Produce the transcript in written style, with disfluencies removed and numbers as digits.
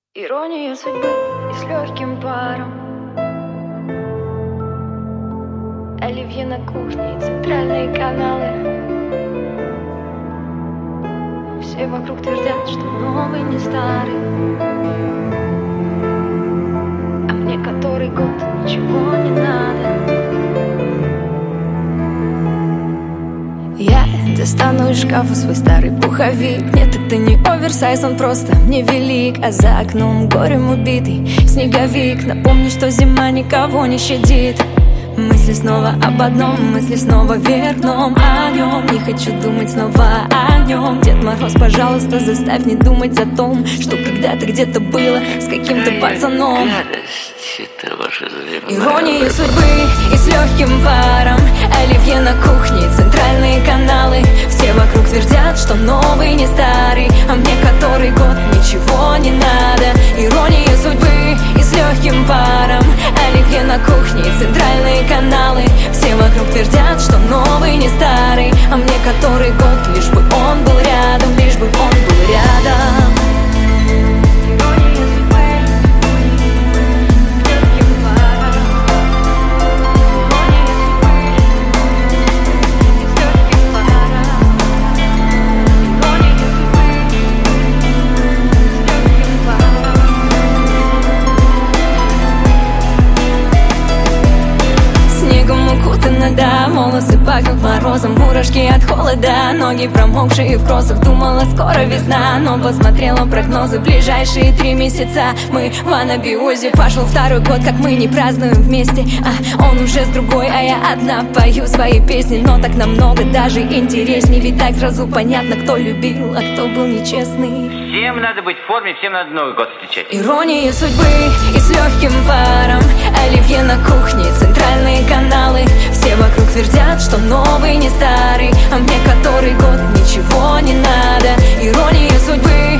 Ирония судьбы и с легким паром. Оливье на кухне и центральные каналы. Все вокруг твердят, что новый не старый. А мне который год ничего не надо. Я достану из шкафа свой старый пуховик. Нет, это не оверсайз, он просто мне велик. А за окном горем убитый снеговик. Напомни, что зима никого не щадит. Мысли снова об одном, мысли снова вверх дном о нем. Не хочу думать снова о нем. Дед Мороз, пожалуйста, заставь не думать о том, что когда-то где-то было с каким-то пацаном. Ирония судьбы и с легким паром. Оливье на кухне, центральные каналы. Все вокруг твердят, что новый не старый. А мне который год ничего не надо. Ирония судьбы и с легким паром. Оливье на кухне, центральные каналы. Все вокруг твердят, что новый не старый. А мне который год, лишь бы он был рядом. Лишь бы он был рядом. Да, волосы пахнут морозом, мурашки от холода. Ноги промокшие в кроссах, думала скоро весна. Но посмотрела прогнозы, ближайшие 3 месяца. Мы в анабиозе, пошел второй год, как мы не празднуем вместе. А он уже с другой, а я одна пою свои песни. Но так намного даже интересней. Ведь так сразу понятно, кто любил, а кто был нечестный. Всем надо быть в форме, всем надо Новый год встречать. Ирония судьбы и с легким паром. Оливье на кухне, центральные каналы. Все вокруг твердят, что новый не старый. А мне который год ничего не надо. Ирония судьбы